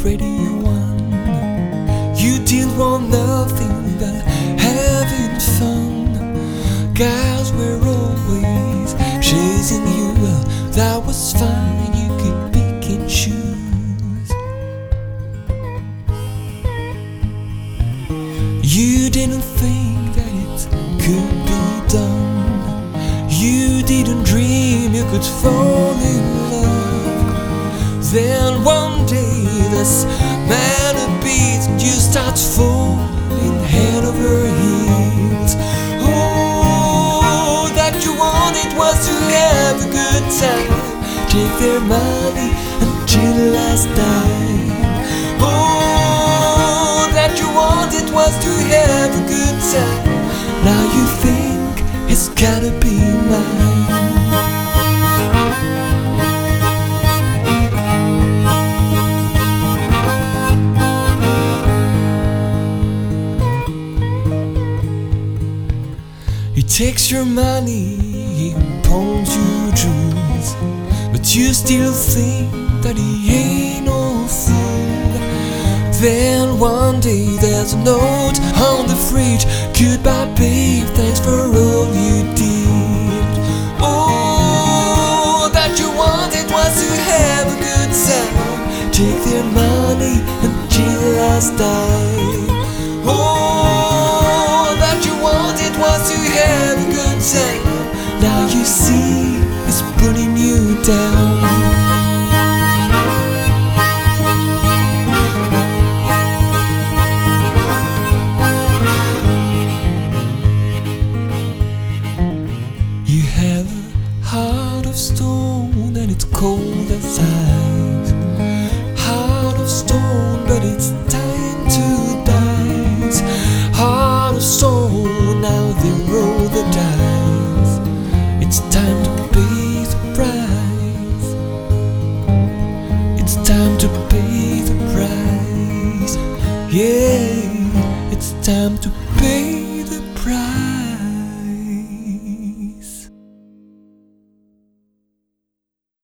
Radio 1. You didn't want nothing but having fun. Guys were always chasing you. That was fine, you could pick and choose. You didn't think that it could be done. You didn't dream you could fall in love. Then one day this man appears and you start falling head over heels. Oh, that you wanted was to have a good time. Take their money until the last dime. Oh, that you wanted was to have a good time. Now you think it's gotta be mine. He takes your money, he pawns you jewels, but you still think that he ain't no fool. Then one day there's a note on the fridge: goodbye babe, thanks for all you did. Oh, that you wanted was to have a good time. Take their money until the last dime. Oh, that you wanted was to have a good time. Now you see it's putting you down. You have a heart of stone and it's cold as ice. Heart of stone, but it's time to dice. Heart of stone, now they roll the dice. It's time to pay the price. It's time to pay the price. Yeah, it's time to pay